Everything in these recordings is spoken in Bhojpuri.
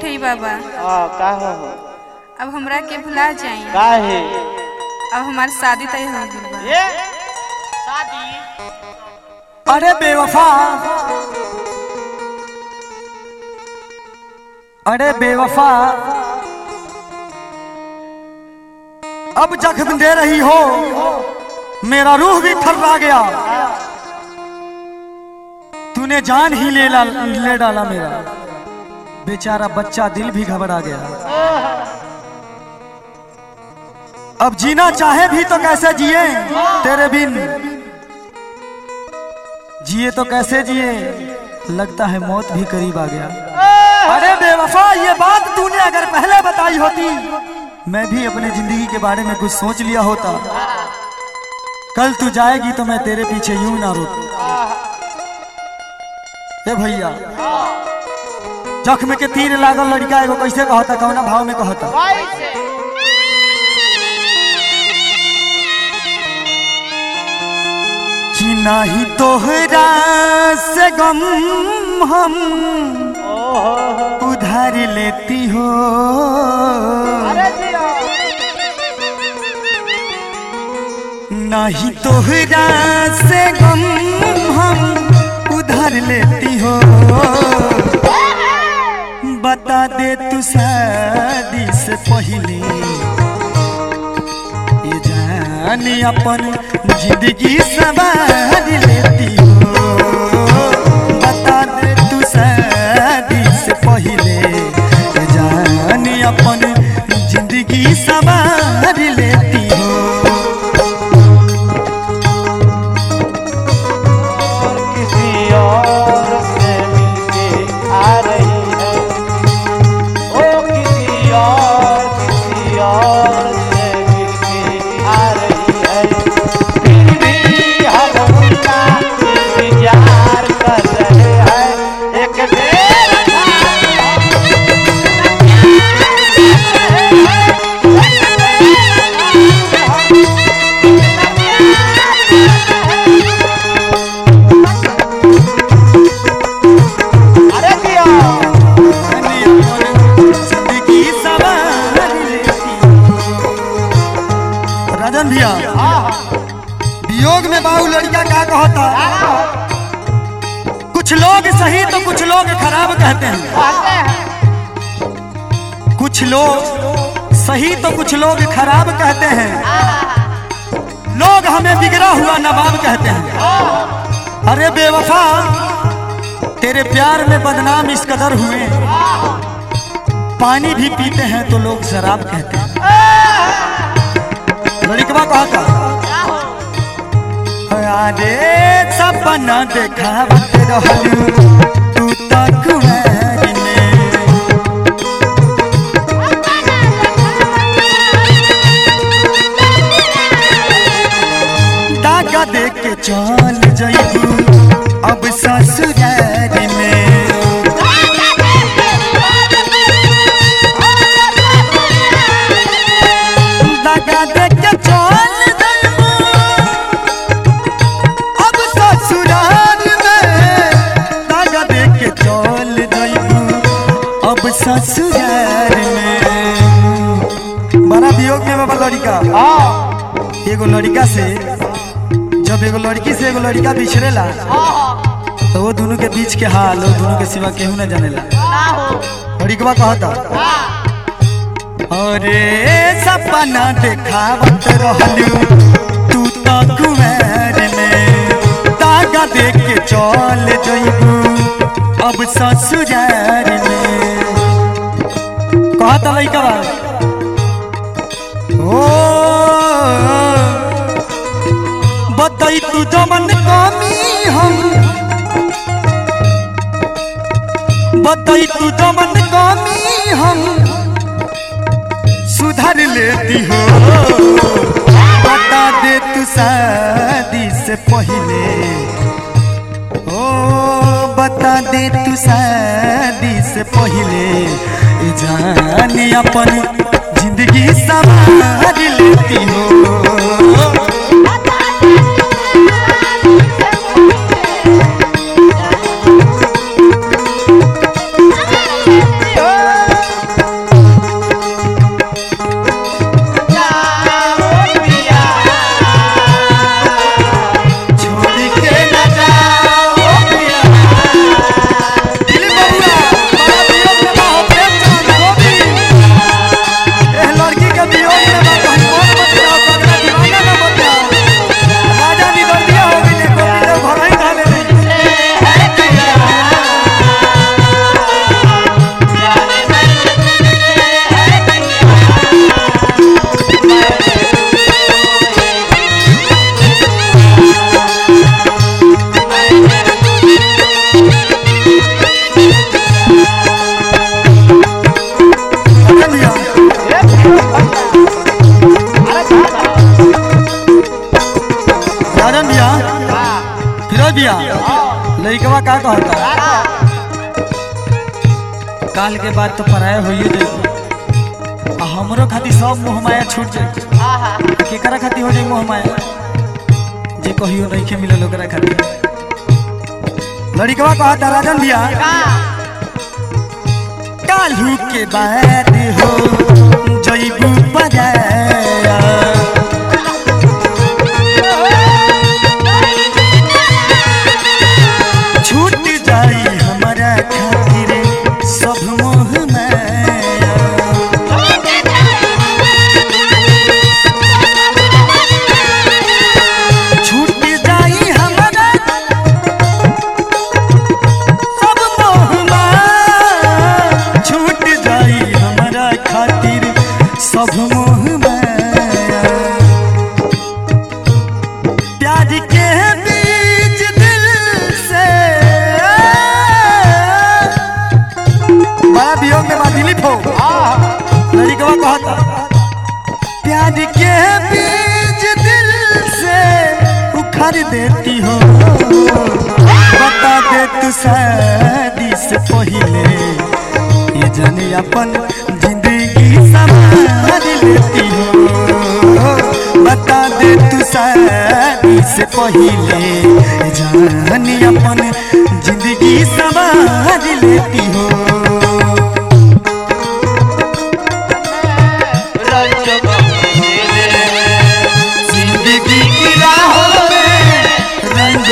उठे बाबा। का हो अब हमरा के भुला जाई। का है अब हमारी शादी तय हो गई बा। ये शादी अरे बेवफा, अरे बेवफा, अब जख्म दे रही हो, मेरा रूह भी थर्रा गया। तूने जान ही ले डाला मेरा बेचारा बच्चा, दिल भी घबरा गया। अब जीना चाहे भी तो कैसे जिए तेरे बिन, जिए तो कैसे जिए, लगता है मौत भी करीब आ गया। अरे बेवफा, ये बात तूने अगर पहले बताई होती, मैं भी अपने जिंदगी के बारे में कुछ सोच लिया होता। कल तू जाएगी तो मैं तेरे पीछे यूं ना रोती। ए भैया, जख्म के तीर लागल लड़का एगो कैसे कहता, कौना भाव में कहता? कि नहीं तोहरा से गम हम उधार लेती हो, नहीं तोहरा से गम हम उधार लेती हो। बता दे तू शादी से पहले ये जानी अपन जिंदगी संवार लेती हो। बता दे तू शादी से पहले ये जानी अपन जिंदगी संवार लेती हो। किसी और से मिलके आ रही है, ओ किसी और से मिलके आ रही है। फिर भी हम उनका इंतजार कर रहे हैं। एक राजन भैया, वियोग में बाबू लड़का क्या कहता? कुछ लोग सही तो कुछ लोग खराब कहते हैं, कुछ लोग सही तो कुछ लोग खराब कहते हैं। लोग हमें बिगड़ा हुआ नवाब कहते हैं। अरे बेवफा, तेरे प्यार में बदनाम इस कदर हुए, पानी भी पीते हैं तो लोग शराब कहते हैं। लड़कवा कहता, अरे सपना देखावत रहलू तू तो कुंवारी में, दागा दे के चल जइबू अब ससुराल में। दागा दे के चल जइबू अब ससुराल में, दागा दे के चल जइबू अब ससुराल में। बड़ा वियोग में बाबा लड़का, एगो लड़का से जब एगो लड़की से एगो लड़का बिछड़ेला तो वो दोनों के बीच के हाल वो दोनों के सिवा केहू न जानेला। लड़कवा कहता, अरे सपना देखावत रहलू तू तो कुंवार में, दागा दे के चल जइबू अब ससुराल में। कहता लड़कवा, ओ बताई तू जमन कमी हम, बताई तू जमन कमी हम सुधर लेती हो। बता दे तू शादी से पहले, ओ बता दे तू शादी से पहले जानी अपन जिंदगी संवार लेती हो। फिरोज भैया लड़कवा का कहता काल के बाद तो पराया होइए जाई हमरो खातिर सब मोह माया छूट जाई केकरा खातिर हो जाई मोह माया जे कहियो नहीं के मिलल ओकरा खातिर लड़कवा कहता राजन भैया कालू के बाद हो जइबू पराया छूट जाई हमारा खातिर सब मोह माया छूट जाई हमारा सब मोह माया छूट जाई हमारा खातिर सब मोह माया प्यार के बीच दिल से बड़ा वियोग में बात दिलीप हो लड़कवा कहता प्यार के बीच दिल से उखाड़ देती हो बता दे तू शादी से पहले ये जाने अपन जिंदगी संभाल लेती हो बता दे तू शादी से पहले ये जाने अपन जिंदगी संभाल लेती हो जिंदगी की राहों में रंग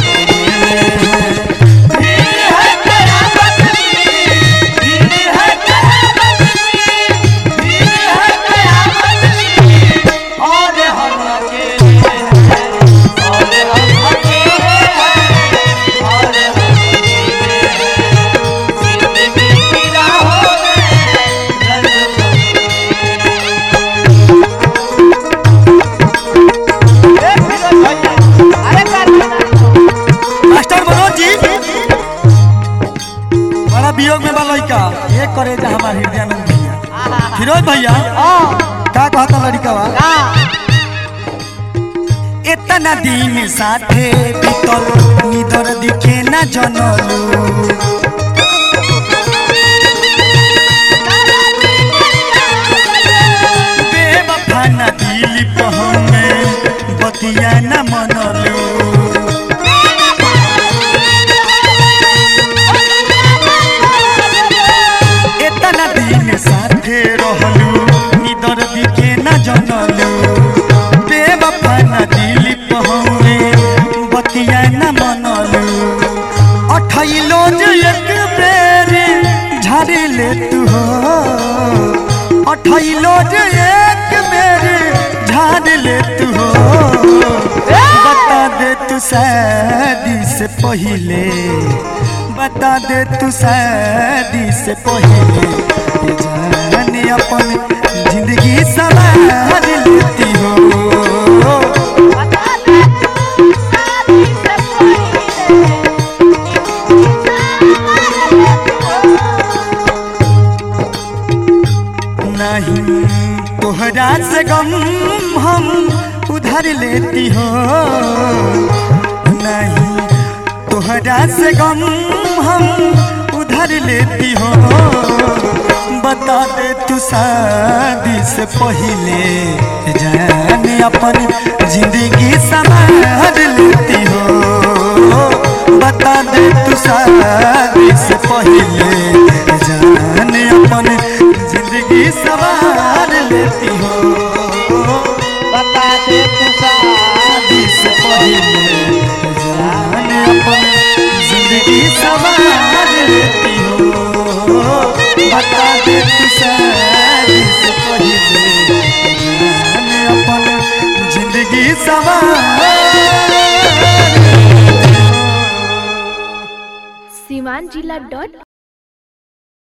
वियोग में बा लड़का एक करे जा हमार हृदयानंद भैया फिरोज भैया का कहता लड़कावा इतना दिन साथे बीतल निदर दिखे ना जनलू बेवफा ना दिल पहने बतिया ना मनलू साथे रहलू निदर दिखे न जनलू बेवफा न दिल पहुए बतिया न मनलू अठैलो जे एक बेर झाड़ ले तू हो अठैलो जे एक बेर झाड़ ले तू हो बता दे तू शादी से पहले बता दे तू शादी से पहले जाने अपन जिंदगी संभाल लेती हो नहीं तोहरा से गम हम उधर लेती हो नहीं तोहरा से गम हम उधर लेती हो बता दे तू शादी से पहले जाने अपन जिंदगी संभाल लेती हो बता दे तू शादी से पहले जाने अपन जिंदगी संभाल लेती हो बता दे तू शादी से पहले जाने अपन जिंदगी संभाल लेती हो बता दे तू शादी से पहले जाने अपन जिंदगी संभाल सीमांत जिला